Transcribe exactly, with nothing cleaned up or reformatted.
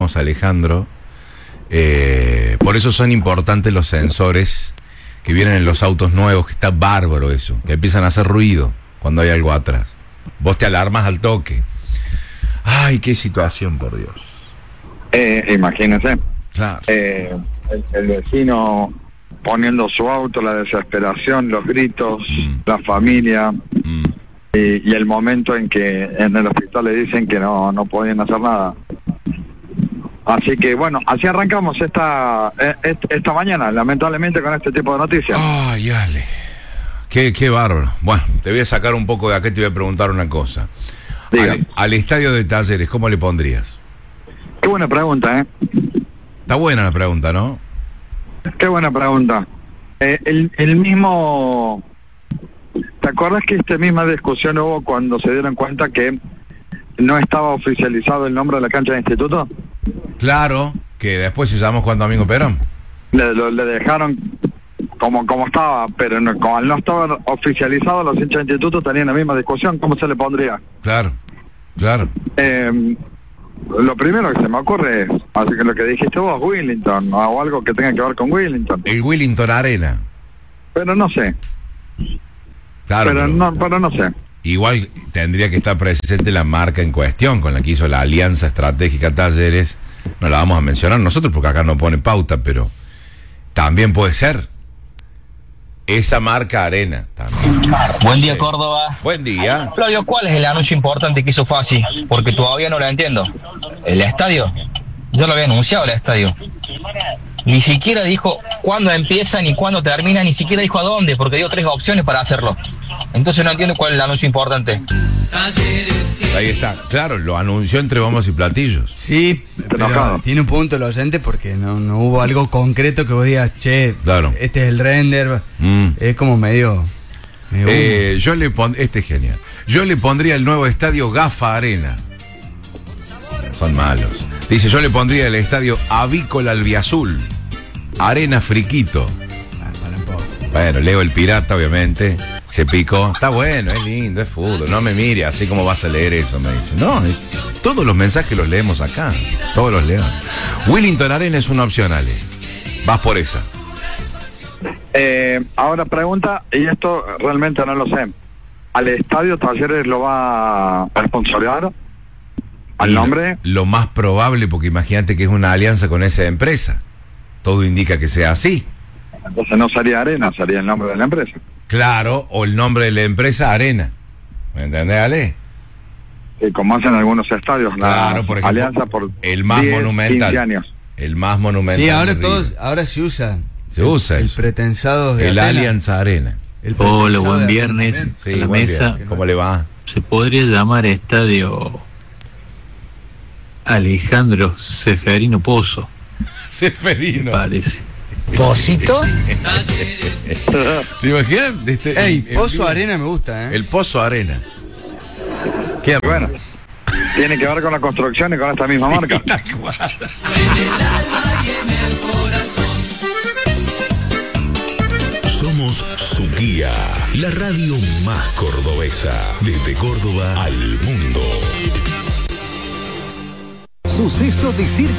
Alejandro, eh, por eso son importantes los sensores que vienen en los autos nuevos, que está bárbaro eso, que empiezan a hacer ruido cuando hay algo atrás. Vos te alarmas al toque. Ay, qué situación, por Dios. Eh, imagínense, Claro. eh, el, el vecino poniendo su auto, la desesperación, los gritos, Mm. la familia, Mm. y, y el momento en que en el hospital le dicen que no, no podían hacer nada. Así que bueno, así arrancamos esta eh, est- esta mañana, lamentablemente, con este tipo de noticias. Ay, Ale. Qué, qué bárbaro. Bueno, te voy a sacar un poco de acá y te voy a preguntar una cosa. Diga. Al, al estadio de Talleres, ¿cómo le pondrías? Qué buena pregunta, ¿eh? Está buena la pregunta, ¿no? Qué buena pregunta. Eh, el, el mismo... ¿Te acuerdas que esta misma discusión hubo cuando se dieron cuenta que no estaba oficializado el nombre de la cancha de instituto? Claro, que después se llamó Juan Domingo Perón. Le, lo- le dejaron como como estaba, pero no, como al no estar oficializado, los hinchas de instituto tenían la misma discusión. ¿Cómo se le pondría? Claro, claro. Eh, lo primero que se me ocurre es, así que lo que dijiste vos, Willington, o algo que tenga que ver con Willington. El Willington Arena. Pero no sé, Claro, pero pero no pero no sé. igual tendría que estar presente la marca en cuestión con la que hizo la Alianza Estratégica Talleres. No la vamos a mencionar nosotros porque acá no pone pauta, pero también puede ser esa marca Arena también. Buen día, Sí. Córdoba. Buen día. Flavio, ¿cuál es el anuncio importante que hizo Fassi? Porque todavía no lo entiendo. ¿El estadio? Yo lo había anunciado, el estadio. Ni siquiera dijo cuándo empieza ni cuándo termina, ni siquiera dijo a dónde, porque dio tres opciones para hacerlo. Entonces no entiendo cuál es el anuncio importante. Ahí está. Claro, lo anunció entre bombos y platillos. Sí, pero enojado. tiene un punto el oyente porque no, no hubo algo concreto que vos digas, che, Claro. este es el render. Mm. Es como medio... medio humo. Eh, yo le pon... Este es genial. Yo le pondría el nuevo estadio Gafa Arena. Son malos. Dice, yo le pondría el estadio Avícola Albiazul. Arena Friquito. Ah, para un poco. Bueno, Leo el Pirata, obviamente. Se picó. Está bueno, es lindo, es fútbol. No me mire así como vas a leer eso, me dice. No, es- todos los mensajes los leemos acá. Todos los leemos. Willington Arena es una opción, Ale. Vas por esa. Eh, ahora pregunta, y esto realmente no lo sé, ¿al estadio Talleres lo va a sponsorear? ¿Al Y nombre? Lo más probable, porque imagínate que es una alianza con esa empresa. Todo indica que sea así. Entonces no sería Arena, sería el nombre de la empresa. Claro, o el nombre de la empresa Arena. ¿Me entendés, Ale? Y como hacen algunos estadios, Claro, la por ejemplo, alianza por el más diez, monumental. quince años. El más monumental. Sí, ahora de River. todos, ahora se usa. Se usa el, el eso. pretensado de El Atena. Alianza Arena. El Hola, pretensado buen de viernes. Atena Sí, a la buen mesa. día. ¿Cómo le va? Se podría llamar estadio Alejandro Seferino Pozo, Seferino. parece. ¿Pocito? ¿Te imaginas? Este, también. Ey, el- Pozo el- Arena me gusta, ¿eh? El Pozo Arena. Qué Bueno, tiene que ver con la construcción y con esta misma marca. Tal cual. Somos su guía, la radio más cordobesa, desde Córdoba al mundo. Suceso de circo.